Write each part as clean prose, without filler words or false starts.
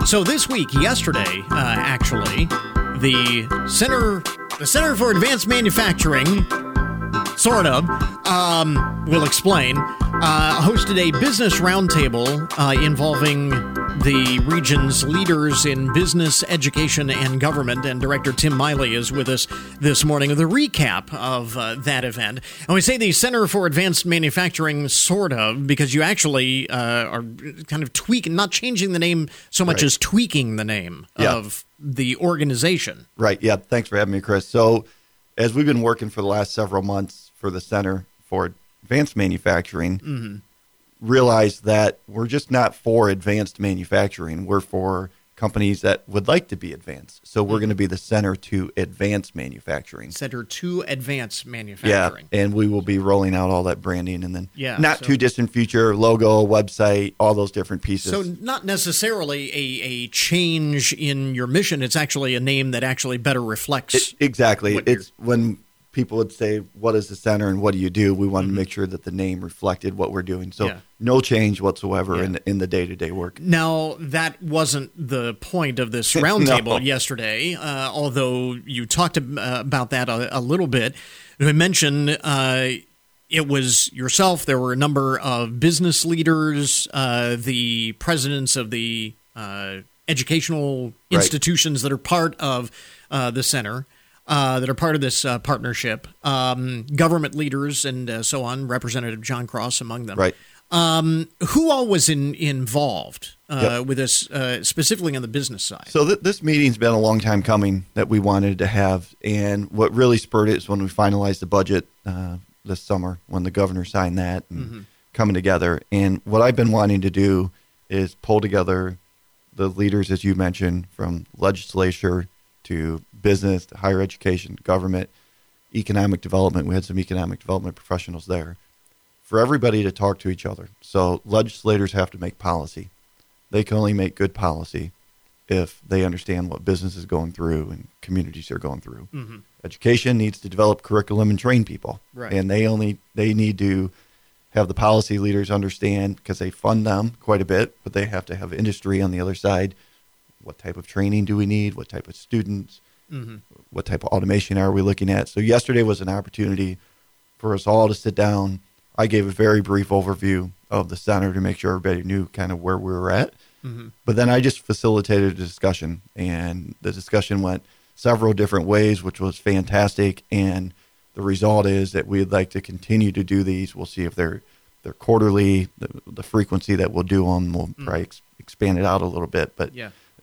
So this week, yesterday, actually, the Center for Advanced Manufacturing, sort of, will explain, hosted a business roundtable involving the region's leaders in business, education, and government. And Director Tim Miley is with us this morning with a recap of that event. And we say the Center for Advanced Manufacturing, sort of, because you actually are kind of tweaking, not changing the name so much as tweaking the name of the organization. Right. Yeah. Thanks for having me, Chris. So as we've been working for the last several months for the Center for Advanced Manufacturing, realize that we're just not for advanced manufacturing. We're for companies that would like to be advanced. So we're going to be the Center to Advanced Manufacturing. Center to Advanced Manufacturing. Yeah, and we will be rolling out all that branding and then too distant future, logo, website, all those different pieces. So not necessarily a change in your mission. It's actually a name that actually better reflects. Exactly. It's when people would say, what is the center and what do you do? We wanted to make sure that the name reflected what we're doing. So no change whatsoever in the day-to-day work. Now, that wasn't the point of this roundtable yesterday, although you talked about that a little bit. We mentioned it was yourself. There were a number of business leaders, the presidents of the educational institutions that are part of the center. That are part of this partnership, government leaders and so on, Representative John Cross among them. Right. Who all was involved with this, specifically on the business side? So this meeting's been a long time coming that we wanted to have, and what really spurred it is when we finalized the budget this summer, when the governor signed that and coming together. And what I've been wanting to do is pull together the leaders, as you mentioned, from legislature to business, to higher education, government, economic development. We had some economic development professionals there for everybody to talk to each other. So legislators have to make policy. They can only make good policy if they understand what business is going through and communities are going through. Education needs to develop curriculum and train people. Right. And they need to have the policy leaders understand, because they fund them quite a bit, but they have to have industry on the other side. What type of training do we need? What type of students? What type of automation are we looking at? So yesterday was an opportunity for us all to sit down. I gave a very brief overview of the center to make sure everybody knew kind of where we were at. But then I just facilitated a discussion, and the discussion went several different ways, which was fantastic. And the result is that we'd like to continue to do these. We'll see if they're quarterly, the frequency that we'll do them. We'll probably expand it out a little bit. But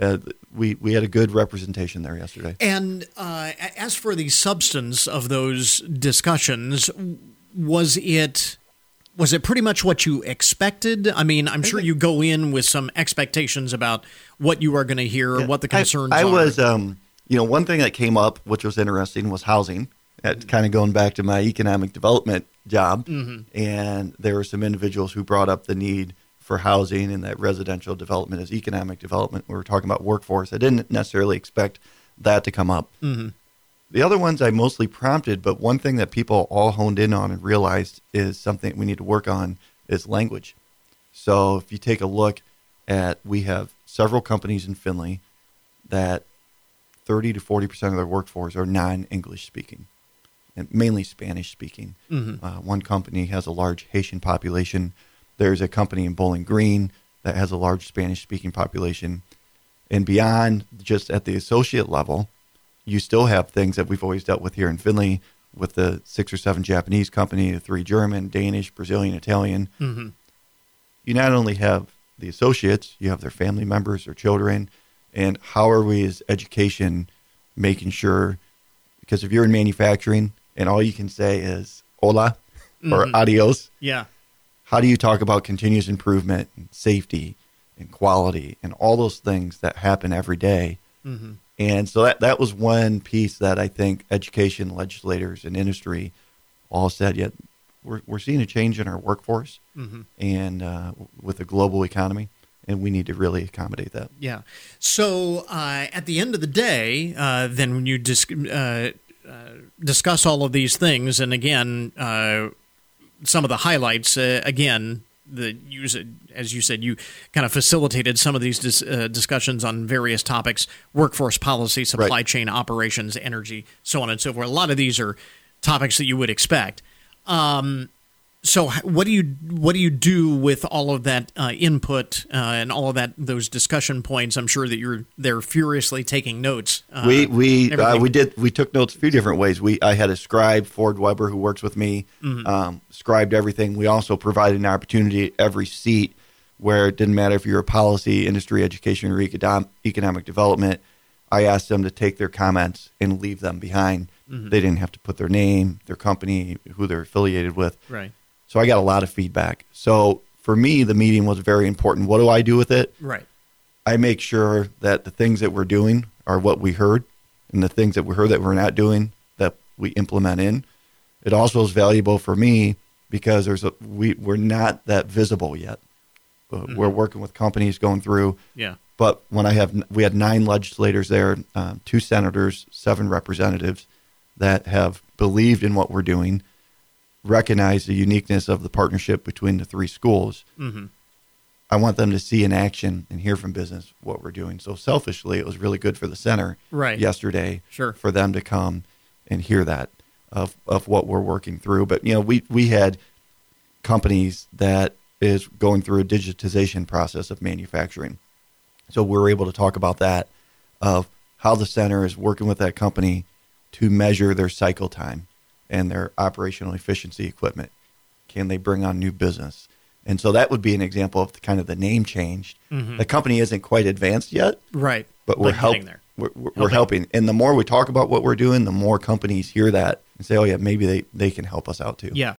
we had a good representation there yesterday. And as for the substance of those discussions, was it pretty much what you expected? I mean, I'm sure you go in with some expectations about what you are going to hear, or what the concerns are. I was, one thing that came up, which was interesting, was housing. That's kind of going back to my economic development job. And there were some individuals who brought up the need for housing, and that residential development is economic development. We were talking about workforce. I didn't necessarily expect that to come up. The other ones I mostly prompted, but one thing that people all honed in on and realized is something we need to work on is language. So if you take a look at, we have several companies in Findlay that 30 to 40% of their workforce are non-English speaking, and mainly Spanish speaking. One company has a large Haitian population. There's a company in Bowling Green that has a large Spanish-speaking population. And beyond just at the associate level, you still have things that we've always dealt with here in Findlay with the 6 or 7 Japanese company, the 3 German, Danish, Brazilian, Italian. You not only have the associates, you have their family members, their children. And how are we as education making sure, because if you're in manufacturing and all you can say is hola or adios. How do you talk about continuous improvement and safety and quality and all those things that happen every day? And so that was one piece that I think education, legislators, and industry all said, we're seeing a change in our workforce and with the global economy, and we need to really accommodate that. So at the end of the day, then when you discuss all of these things, and again, some of the highlights, again, use it, as you said, you kind of facilitated some of these discussions on various topics: workforce policy, supply chain operations, energy, so on and so forth. A lot of these are topics that you would expect. So what do you do with all of that input and all of those discussion points? I'm sure that they're furiously taking notes. We took notes a few different ways. I had a scribe, Ford Weber, who works with me, scribed everything. We also provided an opportunity at every seat where it didn't matter if you're a policy, industry, education, or economic development. I asked them to take their comments and leave them behind. They didn't have to put their name, their company, who they're affiliated with. Right. So I got a lot of feedback. So for me, the meeting was very important. What do I do with it? Right. I make sure that the things that we're doing are what we heard, and the things that we heard that we're not doing, that we implement in. It also is valuable for me because we're not that visible yet. We're working with companies going through. Yeah. But we had 9 legislators there, 2 senators, 7 representatives that have believed in what we're doing, recognize the uniqueness of the partnership between the 3 schools. I want them to see in action and hear from business what we're doing. So selfishly, it was really good for the center yesterday for them to come and hear that of what we're working through. But, we had companies that is going through a digitization process of manufacturing. So we're able to talk about that, of how the center is working with that company to measure their cycle time and their operational efficiency equipment. Can they bring on new business? And so that would be an example of the name change. The company isn't quite advanced yet, right? But we're helping there. We're helping, and the more we talk about what we're doing, the more companies hear that and say, "Oh yeah, maybe they can help us out too." Yeah.